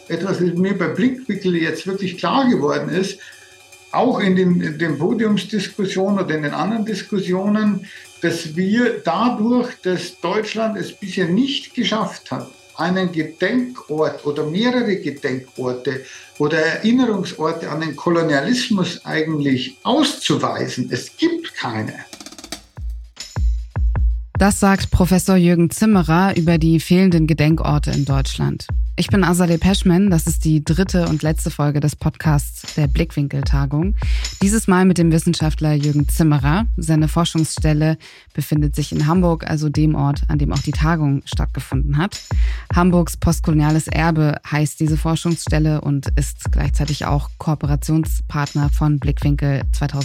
etwas, was mir bei Blickwinkel jetzt wirklich klar geworden ist, auch in den Podiumsdiskussionen oder in den anderen Diskussionen, dass wir dadurch, dass Deutschland es bisher nicht geschafft hat, einen Gedenkort oder mehrere Gedenkorte oder Erinnerungsorte an den Kolonialismus eigentlich auszuweisen. Es gibt keine. Das sagt Professor Jürgen Zimmerer über die fehlenden Gedenkorte in Deutschland. Ich bin Azadeh Peschman, das ist die 3. und letzte Folge des Podcasts der Blickwinkel-Tagung. Dieses Mal mit dem Wissenschaftler Jürgen Zimmerer. Seine Forschungsstelle befindet sich in Hamburg, also dem Ort, an dem auch die Tagung stattgefunden hat. Hamburgs postkoloniales Erbe heißt diese Forschungsstelle und ist gleichzeitig auch Kooperationspartner von Blickwinkel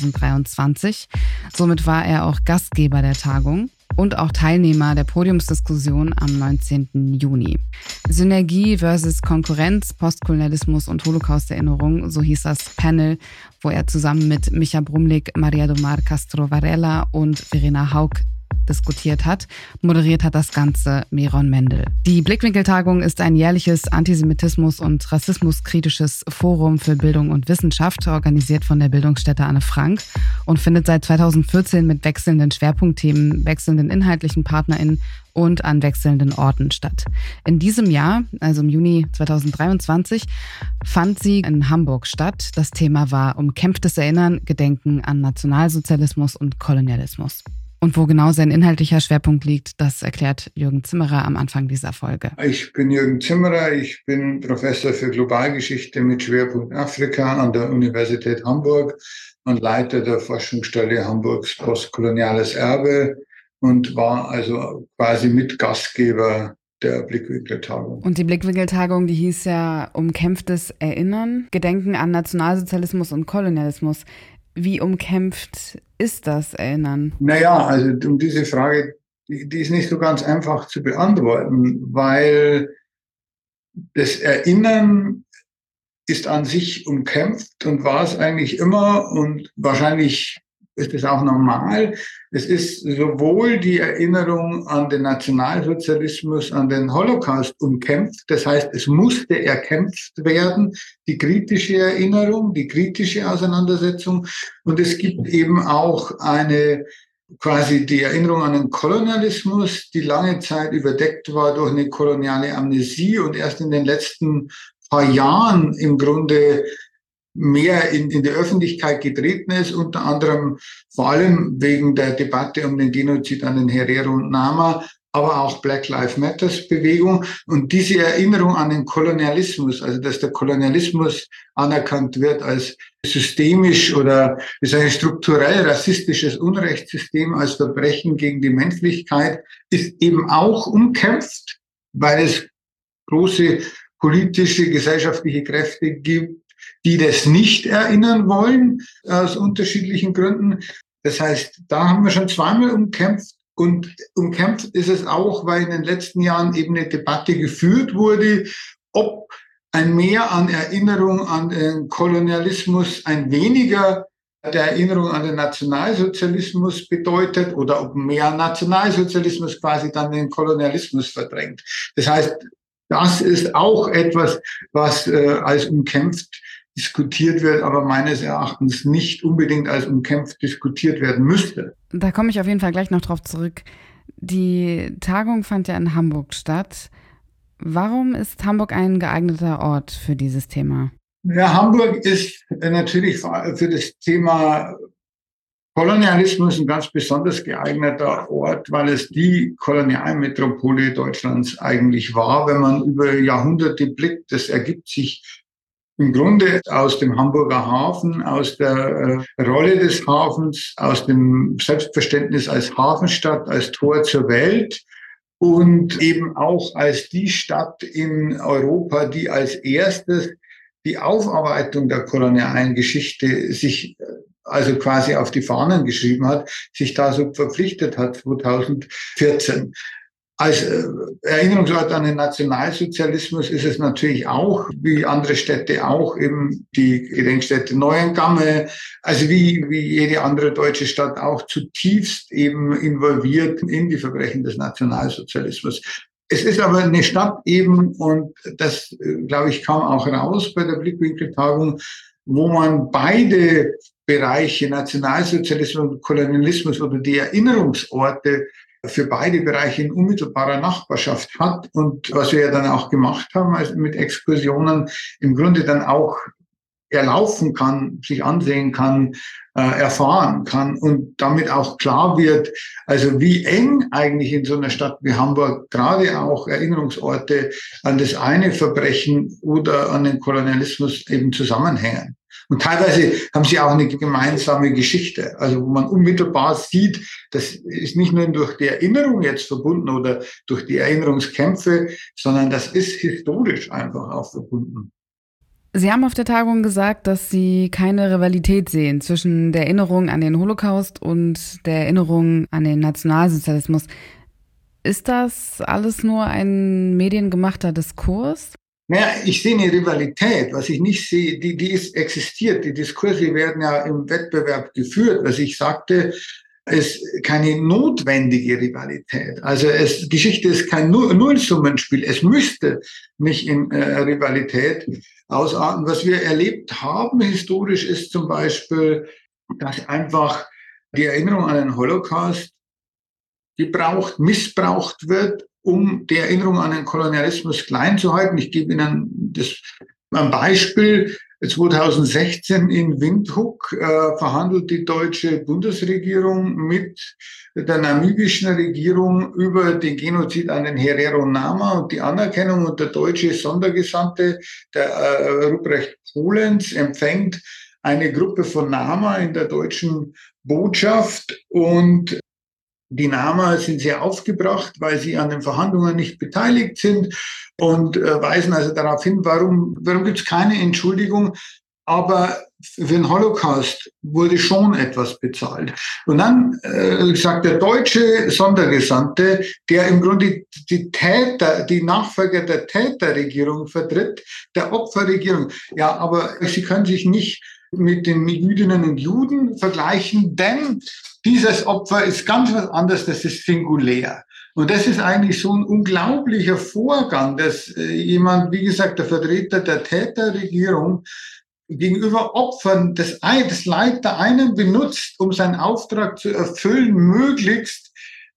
2023. Somit war er auch Gastgeber der Tagung und auch Teilnehmer der Podiumsdiskussion am 19. Juni. Synergie versus Konkurrenz, Postkolonialismus und Holocaust-Erinnerung, so hieß das Panel, wo er zusammen mit Micha Brumlik, Maria do Mar Castro Varela und Verena Haug diskutiert hat. Moderiert hat das Ganze Meron Mendel. Die Blickwinkel-Tagung ist ein jährliches Antisemitismus- und Rassismuskritisches Forum für Bildung und Wissenschaft, organisiert von der Bildungsstätte Anne Frank und findet seit 2014 mit wechselnden Schwerpunktthemen, wechselnden inhaltlichen PartnerInnen und an wechselnden Orten statt. In diesem Jahr, also im Juni 2023, fand sie in Hamburg statt. Das Thema war umkämpftes Erinnern, Gedenken an Nationalsozialismus und Kolonialismus. Und wo genau sein inhaltlicher Schwerpunkt liegt, das erklärt Jürgen Zimmerer am Anfang dieser Folge. Ich bin Jürgen Zimmerer, ich bin Professor für Globalgeschichte mit Schwerpunkt Afrika an der Universität Hamburg und Leiter der Forschungsstelle Hamburgs postkoloniales Erbe und war also quasi Mitgastgeber der Blickwinkel-Tagung. Und die Blickwinkel-Tagung, die hieß ja umkämpftes Erinnern, Gedenken an Nationalsozialismus und Kolonialismus. Wie umkämpft ist das Erinnern? Naja, also um diese Frage, die ist nicht so ganz einfach zu beantworten, weil das Erinnern ist an sich umkämpft und war es eigentlich immer und wahrscheinlich ist es auch normal. Es ist sowohl die Erinnerung an den Nationalsozialismus, an den Holocaust umkämpft. Das heißt, es musste erkämpft werden, die kritische Erinnerung, die kritische Auseinandersetzung. Und es gibt eben auch quasi die Erinnerung an den Kolonialismus, die lange Zeit überdeckt war durch eine koloniale Amnesie und erst in den letzten paar Jahren im Grunde mehr in die Öffentlichkeit getreten ist, unter anderem vor allem wegen der Debatte um den Genozid an den Herero und Nama, aber auch Black Lives Matters Bewegung. Und diese Erinnerung an den Kolonialismus, also dass der Kolonialismus anerkannt wird als systemisch oder ist ein strukturell rassistisches Unrechtssystem, als Verbrechen gegen die Menschlichkeit, ist eben auch umkämpft, weil es große politische, gesellschaftliche Kräfte gibt, die das nicht erinnern wollen, aus unterschiedlichen Gründen. Das heißt, da haben wir schon zweimal umkämpft. Und umkämpft ist es auch, weil in den letzten Jahren eben eine Debatte geführt wurde, ob ein Mehr an Erinnerung an den Kolonialismus ein weniger der Erinnerung an den Nationalsozialismus bedeutet oder ob mehr Nationalsozialismus quasi dann den Kolonialismus verdrängt. Das heißt, das ist auch etwas, was als umkämpft diskutiert wird, aber meines Erachtens nicht unbedingt als umkämpft diskutiert werden müsste. Da komme ich auf jeden Fall gleich noch drauf zurück. Die Tagung fand ja in Hamburg statt. Warum ist Hamburg ein geeigneter Ort für dieses Thema? Ja, Hamburg ist natürlich für das Thema Kolonialismus ein ganz besonders geeigneter Ort, weil es die Kolonialmetropole Deutschlands eigentlich war, wenn man über Jahrhunderte blickt. Das ergibt sich im Grunde aus dem Hamburger Hafen, aus der Rolle des Hafens, aus dem Selbstverständnis als Hafenstadt, als Tor zur Welt und eben auch als die Stadt in Europa, die als erstes die Aufarbeitung der kolonialen Geschichte sich also quasi auf die Fahnen geschrieben hat, sich da so verpflichtet hat 2014. Als Erinnerungsort an den Nationalsozialismus ist es natürlich auch, wie andere Städte auch, eben die Gedenkstätte Neuengamme, also wie jede andere deutsche Stadt auch zutiefst eben involviert in die Verbrechen des Nationalsozialismus. Es ist aber eine Stadt eben, und das, glaube ich, kam auch raus bei der Blickwinkeltagung, wo man beide Bereiche, Nationalsozialismus und Kolonialismus oder die Erinnerungsorte für beide Bereiche in unmittelbarer Nachbarschaft hat. Und was wir ja dann auch gemacht haben, also mit Exkursionen, im Grunde dann auch erlaufen kann, sich ansehen kann, erfahren kann und damit auch klar wird, also wie eng eigentlich in so einer Stadt wie Hamburg gerade auch Erinnerungsorte an das eine Verbrechen oder an den Kolonialismus eben zusammenhängen. Und teilweise haben sie auch eine gemeinsame Geschichte, also wo man unmittelbar sieht, das ist nicht nur durch die Erinnerung jetzt verbunden oder durch die Erinnerungskämpfe, sondern das ist historisch einfach auch verbunden. Sie haben auf der Tagung gesagt, dass Sie keine Rivalität sehen zwischen der Erinnerung an den Holocaust und der Erinnerung an den Nationalsozialismus. Ist das alles nur ein mediengemachter Diskurs? Naja, ich sehe eine Rivalität. Was ich nicht sehe, existiert. Die Diskurse werden ja im Wettbewerb geführt. Was ich sagte, ist keine notwendige Rivalität. Also Geschichte ist kein Nullsummenspiel. Es müsste nicht in Rivalität ausarten. Was wir erlebt haben historisch ist zum Beispiel, dass einfach die Erinnerung an den Holocaust missbraucht wird, um die Erinnerung an den Kolonialismus klein zu halten. Ich gebe Ihnen ein Beispiel. 2016 in Windhoek verhandelt die deutsche Bundesregierung mit der namibischen Regierung über den Genozid an den Herero Nama und die Anerkennung, und der deutsche Sondergesandte, der Ruprecht Polenz, empfängt eine Gruppe von Nama in der deutschen Botschaft, und die Nama sind sehr aufgebracht, weil sie an den Verhandlungen nicht beteiligt sind, und weisen also darauf hin, warum gibt es keine Entschuldigung, aber für den Holocaust wurde schon etwas bezahlt. Und dann sagt der deutsche Sondergesandte, der im Grunde die Nachfolger der Täterregierung vertritt, der Opferregierung, ja, aber sie können sich nicht mit den Jüdinnen und Juden vergleichen, denn dieses Opfer ist ganz was anderes, das ist singulär. Und das ist eigentlich so ein unglaublicher Vorgang, dass jemand, wie gesagt, der Vertreter der Täterregierung gegenüber Opfern das Leid der einen benutzt, um seinen Auftrag zu erfüllen, möglichst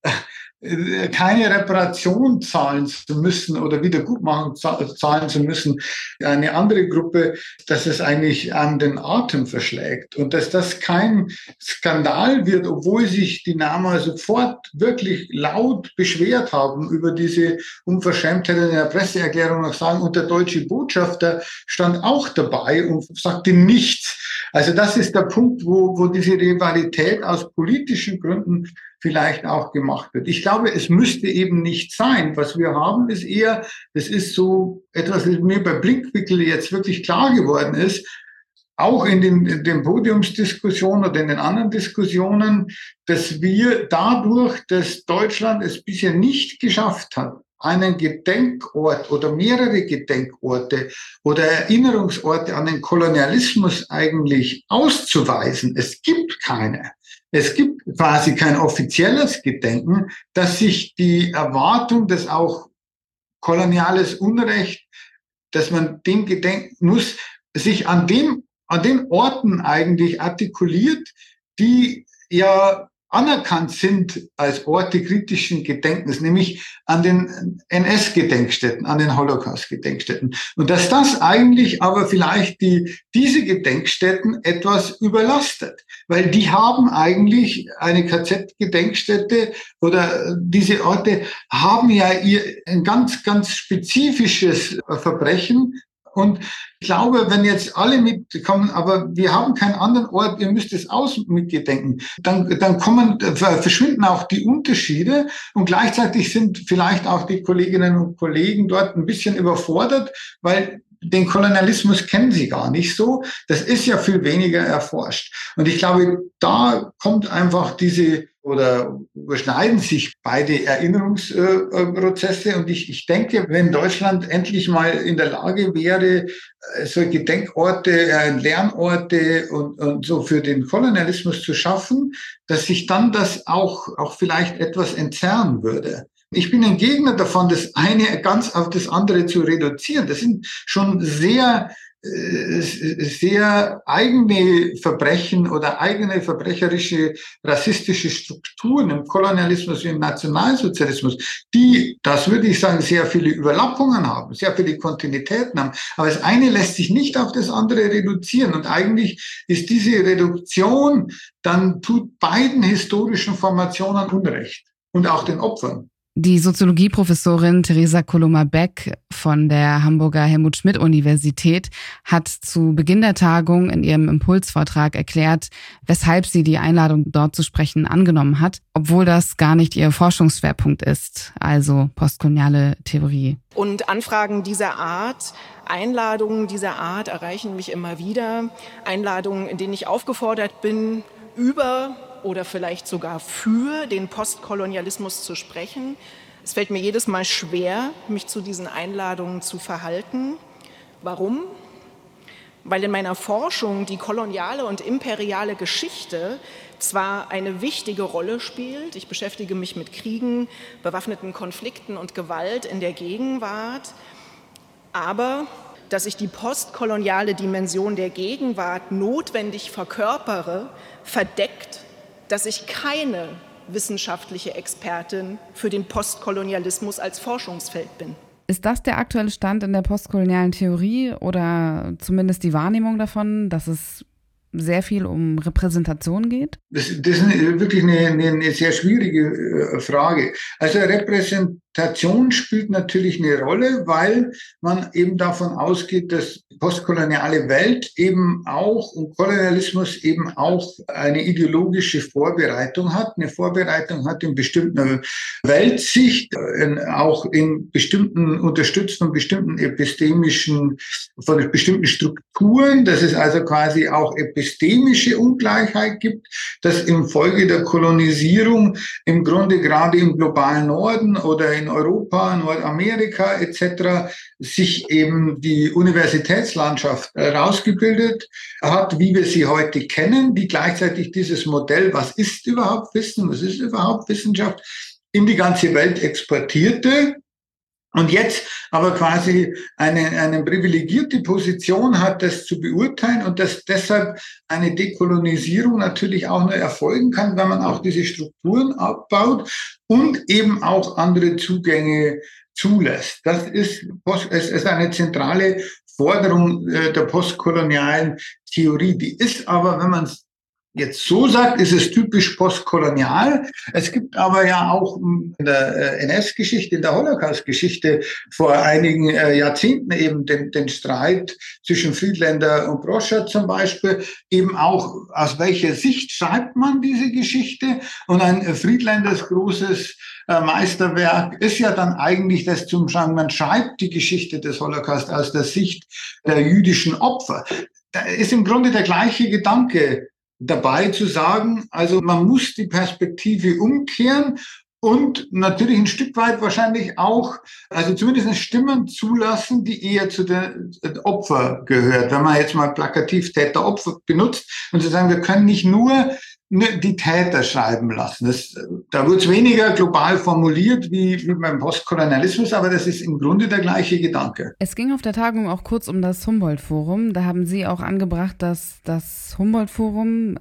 keine Reparation zahlen zu müssen oder Wiedergutmachung zahlen zu müssen, eine andere Gruppe, dass es eigentlich an den Atem verschlägt, und dass das kein Skandal wird, obwohl sich die Nama sofort wirklich laut beschwert haben über diese Unverschämtheit in der Presseerklärung noch sagen, und der deutsche Botschafter stand auch dabei und sagte nichts. Also das ist der Punkt, wo diese Rivalität aus politischen Gründen vielleicht auch gemacht wird. Ich glaube, es müsste eben nicht sein. Was wir haben, ist eher, das ist so etwas, das mir bei Blickwinkel jetzt wirklich klar geworden ist, auch in den Podiumsdiskussionen oder in den anderen Diskussionen, dass wir dadurch, dass Deutschland es bisher nicht geschafft hat, einen Gedenkort oder mehrere Gedenkorte oder Erinnerungsorte an den Kolonialismus eigentlich auszuweisen. Es gibt keine. Es gibt quasi kein offizielles Gedenken, dass sich die Erwartung, dass auch koloniales Unrecht, dass man dem gedenken muss, sich an den Orten eigentlich artikuliert, die ja anerkannt sind als Orte kritischen Gedenkens, nämlich an den NS-Gedenkstätten, an den Holocaust-Gedenkstätten. Und dass das eigentlich aber vielleicht diese Gedenkstätten etwas überlastet, weil die haben eigentlich eine KZ-Gedenkstätte, oder diese Orte haben ja ein ganz, ganz spezifisches Verbrechen. Und ich glaube, wenn jetzt alle mitkommen, aber wir haben keinen anderen Ort, ihr müsst es aus mitgedenken, dann verschwinden auch die Unterschiede, und gleichzeitig sind vielleicht auch die Kolleginnen und Kollegen dort ein bisschen überfordert, weil den Kolonialismus kennen sie gar nicht so. Das ist ja viel weniger erforscht. Und ich glaube, da kommt einfach oder überschneiden sich beide Erinnerungsprozesse. Und ich denke, wenn Deutschland endlich mal in der Lage wäre, so Gedenkorte, Lernorte und so für den Kolonialismus zu schaffen, dass sich dann das auch vielleicht etwas entzerren würde. Ich bin ein Gegner davon, das eine ganz auf das andere zu reduzieren. Das sind schon sehr eigene Verbrechen oder eigene verbrecherische rassistische Strukturen im Kolonialismus wie im Nationalsozialismus, die, das würde ich sagen, sehr viele Überlappungen haben, sehr viele Kontinuitäten haben. Aber das eine lässt sich nicht auf das andere reduzieren. Und eigentlich ist diese Reduktion, dann tut beiden historischen Formationen Unrecht und auch den Opfern. Die Soziologieprofessorin Theresa Coloma-Beck von der Hamburger Helmut-Schmidt-Universität hat zu Beginn der Tagung in ihrem Impulsvortrag erklärt, weshalb sie die Einladung, dort zu sprechen, angenommen hat, obwohl das gar nicht ihr Forschungsschwerpunkt ist, also postkoloniale Theorie. Und Anfragen dieser Art, Einladungen dieser Art erreichen mich immer wieder. Einladungen, in denen ich aufgefordert bin, über oder vielleicht sogar für den Postkolonialismus zu sprechen. Es fällt mir jedes Mal schwer, mich zu diesen Einladungen zu verhalten. Warum? Weil in meiner Forschung die koloniale und imperiale Geschichte zwar eine wichtige Rolle spielt, ich beschäftige mich mit Kriegen, bewaffneten Konflikten und Gewalt in der Gegenwart, aber dass ich die postkoloniale Dimension der Gegenwart notwendig verkörpere, verdeckt, dass ich keine wissenschaftliche Expertin für den Postkolonialismus als Forschungsfeld bin. Ist das der aktuelle Stand in der postkolonialen Theorie oder zumindest die Wahrnehmung davon, dass es sehr viel um Repräsentation geht? Das ist wirklich eine sehr schwierige Frage. Also Repräsentation spielt natürlich eine Rolle, weil man eben davon ausgeht, dass die postkoloniale Welt eben auch und Kolonialismus eben auch eine ideologische Vorbereitung hat. Eine Vorbereitung hat in bestimmter Weltsicht, auch in bestimmten, unterstützt von bestimmten von bestimmten Strukturen, dass es also quasi auch epistemische Ungleichheit gibt, dass infolge der Kolonisierung im Grunde gerade im globalen Norden oder in Europa, Nordamerika etc. sich eben die Universitätslandschaft rausgebildet hat, wie wir sie heute kennen, die gleichzeitig dieses Modell, was ist überhaupt Wissen, was ist überhaupt Wissenschaft, in die ganze Welt exportierte. Und jetzt aber quasi eine privilegierte Position hat, das zu beurteilen und dass deshalb eine Dekolonisierung natürlich auch nur erfolgen kann, wenn man auch diese Strukturen abbaut und eben auch andere Zugänge zulässt. Es ist eine zentrale Forderung der postkolonialen Theorie. Die ist aber, wenn man es jetzt so sagt, ist es typisch postkolonial. Es gibt aber ja auch in der NS-Geschichte, in der Holocaust-Geschichte vor einigen Jahrzehnten eben den Streit zwischen Friedländer und Broscher zum Beispiel, eben auch aus welcher Sicht schreibt man diese Geschichte. Und ein Friedländers großes Meisterwerk ist ja dann eigentlich das zum Schreiben, man schreibt die Geschichte des Holocaust aus der Sicht der jüdischen Opfer. Da ist im Grunde der gleiche Gedanke dabei zu sagen, also man muss die Perspektive umkehren und natürlich ein Stück weit wahrscheinlich auch, also zumindest Stimmen zulassen, die eher zu den Opfer gehört. Wenn man jetzt mal plakativ Täter-Opfer benutzt und zu sagen, wir können nicht nur die Täter schreiben lassen. Da wird es weniger global formuliert wie beim Postkolonialismus, aber das ist im Grunde der gleiche Gedanke. Es ging auf der Tagung auch kurz um das Humboldt-Forum. Da haben Sie auch angebracht, dass das Humboldt-Forum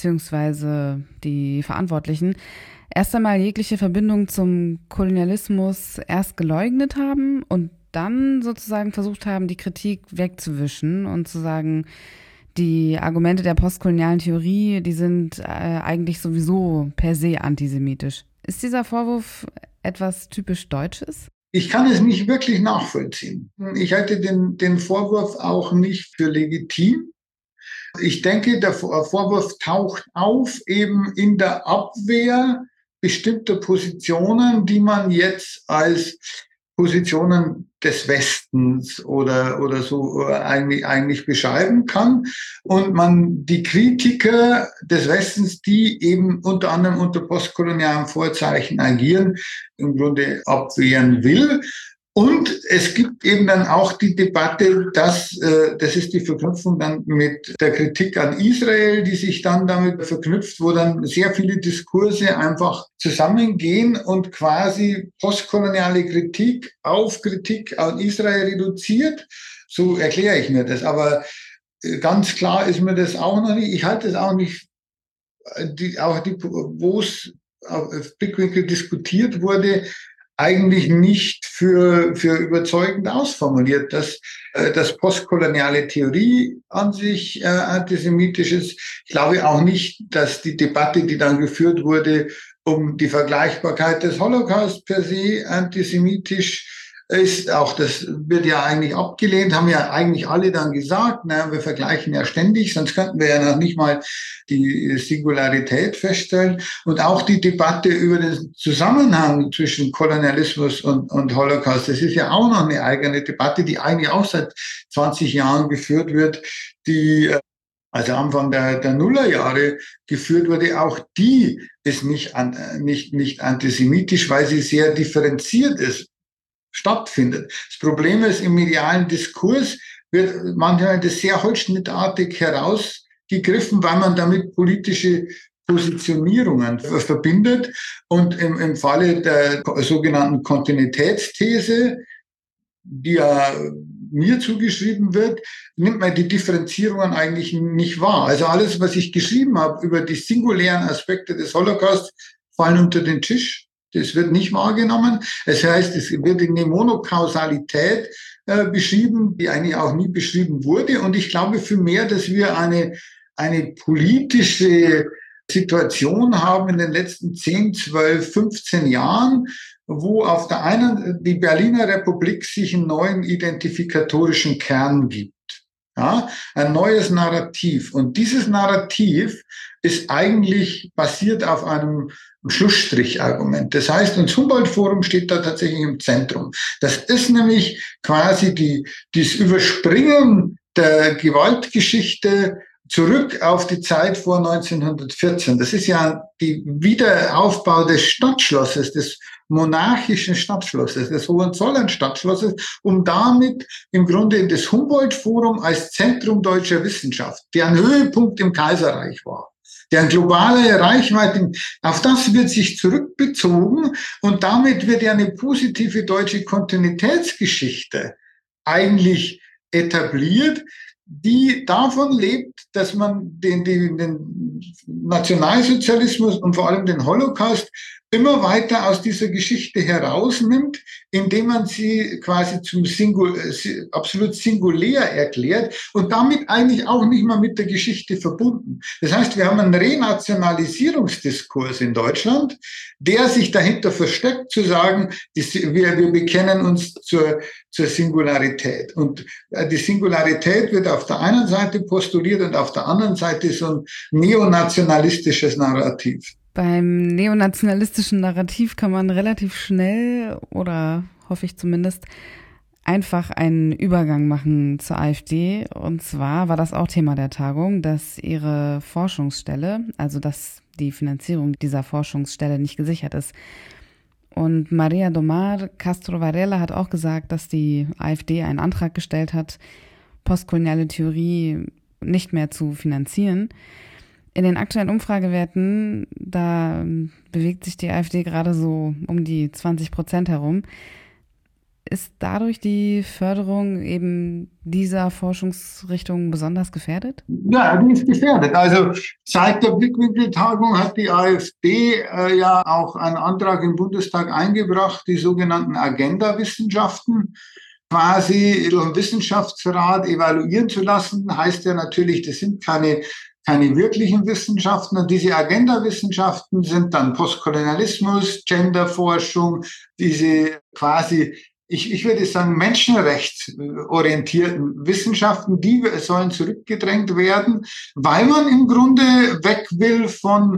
bzw. die Verantwortlichen erst einmal jegliche Verbindung zum Kolonialismus erst geleugnet haben und dann sozusagen versucht haben, die Kritik wegzuwischen und zu sagen, die Argumente der postkolonialen Theorie, die sind eigentlich sowieso per se antisemitisch. Ist dieser Vorwurf etwas typisch Deutsches? Ich kann es nicht wirklich nachvollziehen. Ich halte den Vorwurf auch nicht für legitim. Ich denke, der Vorwurf taucht auf eben in der Abwehr bestimmter Positionen, die man jetzt als Positionen des Westens oder so eigentlich beschreiben kann. Und man die Kritiker des Westens, die eben unter anderem unter postkolonialen Vorzeichen agieren, im Grunde abwehren will. Und es gibt eben dann auch die Debatte, das ist die Verknüpfung dann mit der Kritik an Israel, die sich dann damit verknüpft, wo dann sehr viele Diskurse einfach zusammengehen und quasi postkoloniale Kritik auf Kritik an Israel reduziert. So erkläre ich mir das. Aber ganz klar ist mir das auch noch nicht. Ich halte es auch nicht, wo es auf Blickwinkel diskutiert wurde, eigentlich nicht für überzeugend ausformuliert, dass postkoloniale Theorie an sich antisemitisch ist. Ich glaube auch nicht, dass die Debatte, die dann geführt wurde, um die Vergleichbarkeit des Holocaust per se antisemitisch ist. Auch das wird ja eigentlich abgelehnt, haben ja eigentlich alle dann gesagt, na, wir vergleichen ja ständig, sonst könnten wir ja noch nicht mal die Singularität feststellen. Und auch die Debatte über den Zusammenhang zwischen Kolonialismus und Holocaust, das ist ja auch noch eine eigene Debatte, die eigentlich auch seit 20 Jahren geführt wird, die also Anfang der Nullerjahre geführt wurde. Auch die ist nicht antisemitisch, weil sie sehr differenziert ist, stattfindet. Das Problem ist, im medialen Diskurs wird manchmal das sehr holzschnittartig herausgegriffen, weil man damit politische Positionierungen verbindet. Und im Falle der sogenannten Kontinuitätsthese, die ja mir zugeschrieben wird, nimmt man die Differenzierungen eigentlich nicht wahr. Also alles, was ich geschrieben habe über die singulären Aspekte des Holocaust, fallen unter den Tisch. Das wird nicht wahrgenommen. Das heißt, es wird eine Monokausalität beschrieben, die eigentlich auch nie beschrieben wurde. Und ich glaube vielmehr, dass wir eine politische Situation haben in den letzten 10, 12, 15 Jahren, wo auf der einen die Berliner Republik sich einen neuen identifikatorischen Kern gibt. Ja, ein neues Narrativ. Und dieses Narrativ ist eigentlich basiert auf einem Schlussstrichargument. Das heißt, das Humboldt-Forum steht da tatsächlich im Zentrum. Das ist nämlich quasi das Überspringen der Gewaltgeschichte zurück auf die Zeit vor 1914. Das ist ja der Wiederaufbau des Stadtschlosses, des monarchischen Stadtschlosses, des Hohenzollern-Stadtschlosses, um damit im Grunde in das Humboldt-Forum als Zentrum deutscher Wissenschaft, deren Höhepunkt im Kaiserreich war, deren globale Reichweite, auf das wird sich zurückbezogen und damit wird ja eine positive deutsche Kontinuitätsgeschichte eigentlich etabliert, die davon lebt, dass man den Nationalsozialismus und vor allem den Holocaust immer weiter aus dieser Geschichte herausnimmt, indem man sie quasi zum absolut singulär erklärt und damit eigentlich auch nicht mehr mit der Geschichte verbunden. Das heißt, wir haben einen Renationalisierungsdiskurs in Deutschland, der sich dahinter versteckt, zu sagen, wir bekennen uns zur Singularität. Und die Singularität wird auf der einen Seite postuliert und auf der anderen Seite so ein neonationalistisches Narrativ. Beim neonationalistischen Narrativ kann man relativ schnell, oder hoffe ich zumindest, einfach einen Übergang machen zur AfD. Und zwar war das auch Thema der Tagung, dass ihre Forschungsstelle, also dass die Finanzierung dieser Forschungsstelle nicht gesichert ist. Und Maria Domar Castro Varela hat auch gesagt, dass die AfD einen Antrag gestellt hat, postkoloniale Theorie nicht mehr zu finanzieren. In den aktuellen Umfragewerten, da bewegt sich die AfD gerade so um die 20% herum. Ist dadurch die Förderung eben dieser Forschungsrichtung besonders gefährdet? Ja, die ist gefährdet. Also seit der Blickwinkeltagung hat die AfD ja auch einen Antrag im Bundestag eingebracht, die sogenannten Agenda-Wissenschaften quasi durch den Wissenschaftsrat evaluieren zu lassen. Heißt ja natürlich, das sind keine wirklichen Wissenschaften. Und diese Agenda-Wissenschaften sind dann Postkolonialismus, Genderforschung, diese quasi, ich würde sagen, menschenrechtsorientierten Wissenschaften, die sollen zurückgedrängt werden, weil man im Grunde weg will von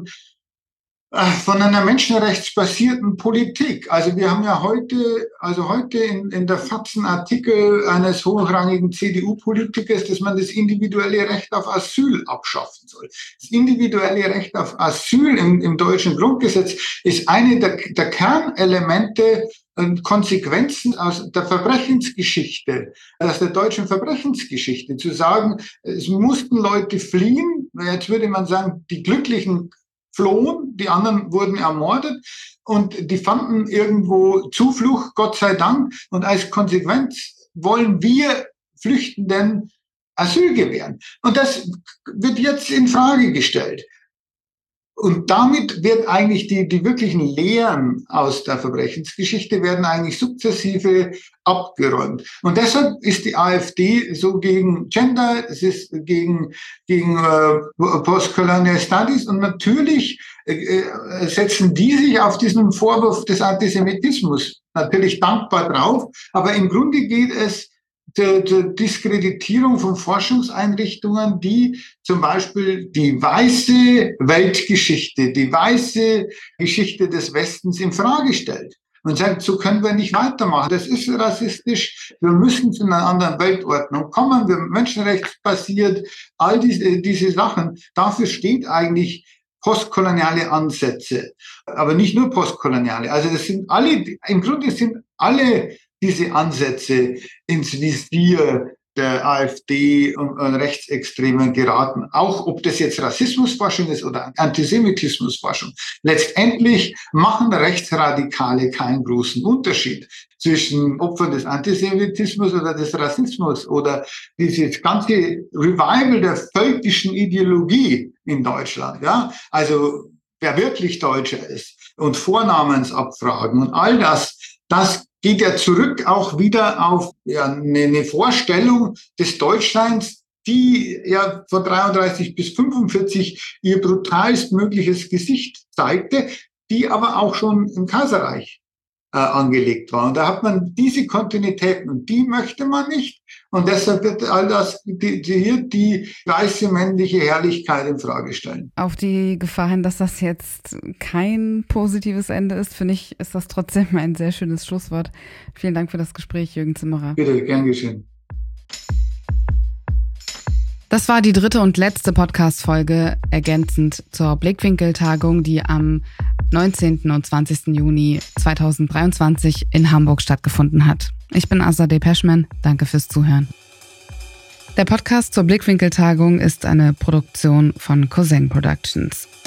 einer menschenrechtsbasierten Politik. Also wir haben ja heute in der FAZ einen Artikel eines hochrangigen CDU-Politikers, dass man das individuelle Recht auf Asyl abschaffen soll. Das individuelle Recht auf Asyl im deutschen Grundgesetz ist eine der Kernelemente Konsequenzen aus der Verbrechensgeschichte, aus der deutschen Verbrechensgeschichte, zu sagen, es mussten Leute fliehen, jetzt würde man sagen, die Glücklichen flohen, die anderen wurden ermordet und die fanden irgendwo Zuflucht, Gott sei Dank, und als Konsequenz wollen wir Flüchtenden Asyl gewähren. Und das wird jetzt in Frage gestellt. Und damit wird eigentlich die wirklichen Lehren aus der Verbrechensgeschichte werden eigentlich sukzessive abgeräumt. Und deshalb ist die AfD so gegen Gender, es ist gegen Postcolonial Studies, und natürlich setzen die sich auf diesen Vorwurf des Antisemitismus natürlich dankbar drauf. Aber im Grunde geht es der Diskreditierung von Forschungseinrichtungen, die zum Beispiel die weiße Weltgeschichte, die weiße Geschichte des Westens in Frage stellt und sagt, so können wir nicht weitermachen. Das ist rassistisch. Wir müssen zu einer anderen Weltordnung kommen. Wir menschenrechtsbasiert, all diese Sachen. Dafür steht eigentlich postkoloniale Ansätze, aber nicht nur postkoloniale. Also das sind alle, im Grunde sind alle diese Ansätze ins Visier der AfD und Rechtsextremen geraten. Auch ob das jetzt Rassismusforschung ist oder Antisemitismusforschung. Letztendlich machen Rechtsradikale keinen großen Unterschied zwischen Opfern des Antisemitismus oder des Rassismus oder dieses ganze Revival der völkischen Ideologie in Deutschland. Ja, also wer wirklich Deutscher ist und Vornamensabfragen und all das geht ja zurück auch wieder auf eine Vorstellung des Deutschseins, die ja von 33 bis 45 ihr brutalst mögliches Gesicht zeigte, die aber auch schon im Kaiserreich angelegt war. Und da hat man diese Kontinuitäten und die möchte man nicht. Und deshalb wird all das die weiße männliche Herrlichkeit in Frage stellen. Auf die Gefahr hin, dass das jetzt kein positives Ende ist, finde ich, ist das trotzdem ein sehr schönes Schlusswort. Vielen Dank für das Gespräch, Jürgen Zimmerer. Bitte, gern geschehen. Das war die dritte und letzte Podcast-Folge ergänzend zur Blickwinkel-Tagung, die am 19. und 20. Juni 2023 in Hamburg stattgefunden hat. Ich bin Azadeh Peschman. Danke fürs Zuhören. Der Podcast zur Blickwinkel-Tagung ist eine Produktion von Cousin Productions.